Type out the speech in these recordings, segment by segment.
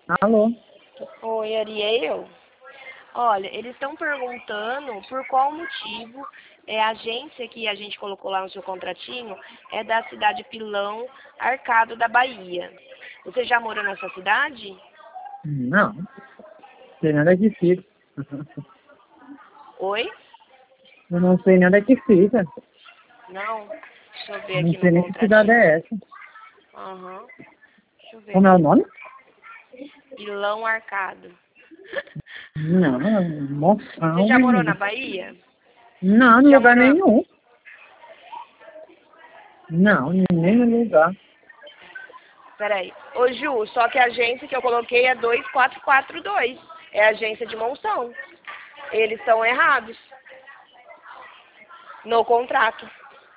Alô? Oi, Ariel. Olha, eles estão perguntando por qual motivo a agência que a gente colocou lá no seu contratinho é da cidade Pilão, Arcado da Bahia. Você já morou nessa cidade? Não, sei nada que fica. Oi? Eu não sei nada que fica. Não? Deixa eu ver Não aqui sei no nem que cidade contratinho. é essa. Aham. Deixa eu ver Como é o aqui. nome? Pilão Arcado. Não, Você moção, já morou na menino. Bahia? Não, em Já lugar morou? nenhum. Não, nem no lugar. Peraí. Ô, Ju, só que a agência que eu coloquei é 2442. É a agência de Monção. Eles estão errados no contrato.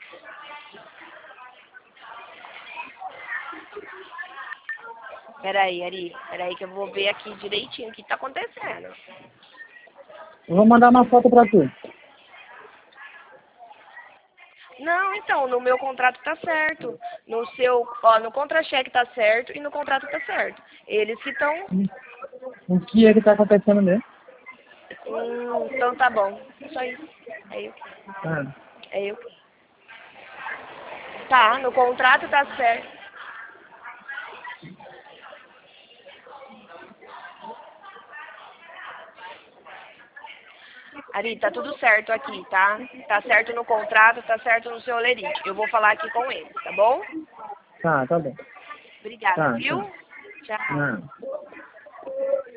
Peraí, Ari. Peraí que eu vou ver aqui direitinho o que tá acontecendo. Eu vou mandar uma foto pra tu. Não, então, no meu contrato tá certo. No seu, ó, no contra-cheque tá certo e no contrato tá certo. Eles que estão. O que é que tá acontecendo mesmo? Então tá bom. Só isso. É eu. Ah, É eu. Tá, no contrato tá certo. Ari, tá tudo certo aqui, tá? Tá certo no contrato, tá certo no seu lerite. Eu vou falar aqui com eles, tá bom? tá bom. Obrigada, Tá. viu? Tchau. Não.